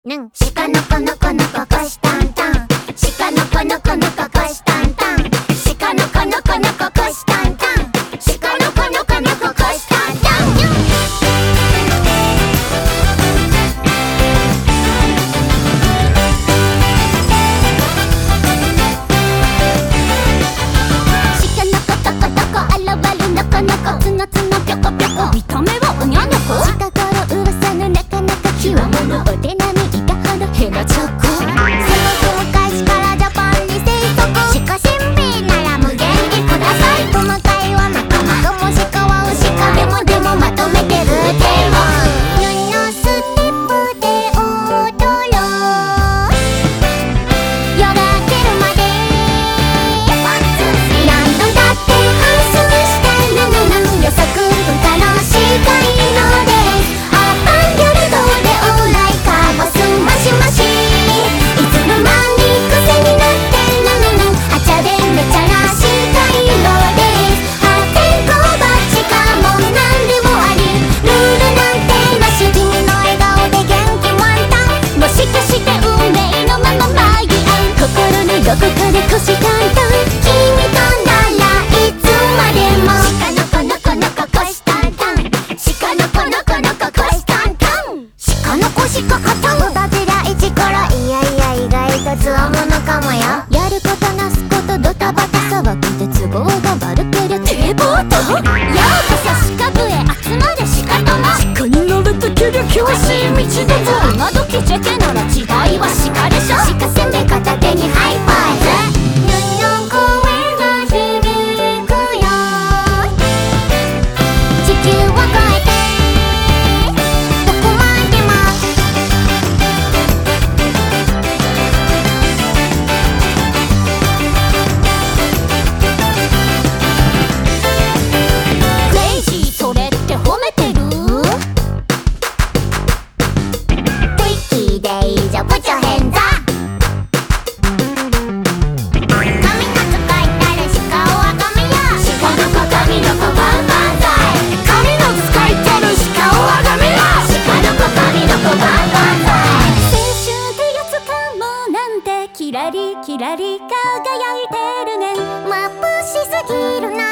なん鹿の子の子のここしタンタン、鹿の子の子のここしタンタン、鹿の子の子のここしタンタン、鹿の子の子のここしタンタン。鹿の子とこどこ現るのこのこ、つのつのぴょこぴょこ、見た目はおにゃの子、近頃噂のなかなかきわものお手並みいたほどヘナチョコ、その昔からジャパンに生息、鹿神秘なら無限にください、細かいはまかまかも鹿は牛か、でもまとめてるテーマ、のステップで踊ろう、夜が明けるまで何度だって反芻したいの予測不可能しかいのですアーバンギャルドでオーライカーボスマシマシ、いつの間に癖になってあちゃでめちゃらしたいのです破天荒バッチかもなんでもあり、ルールなんてなし、君の笑顔で元気満タン、もしかして運命のまま舞い合う、心のどこかで虎視眈々、君とならいつまでも鹿の子の子のここしタンタン、鹿の子の子のここしタンタン、鹿の子しか勝たん、育てりゃ一からいやいや意外とつわものかもよ、やることなすことドタバタ騒ぎで都合が悪けりゃ堤防と、ようこそ鹿部へ集まれ鹿友、鹿に乗るときりゃ険しい道だぞ、今時ジェケなら時代は鹿でしょ、鹿せんべい片手にハイファイブ、の声が響くよ、地球を越えてどこまでもクレイジー、それって褒めてる？トリッキーでいいじゃん、プチョヘンザ、神の使いたる鹿をあがめや、鹿の子神の子バンバンザイ、神の使いたる鹿をあがめや、鹿の子神の子バンバンザイ、青春ってやつかもなんてキラリキラリ輝いてるね、眩しすぎるな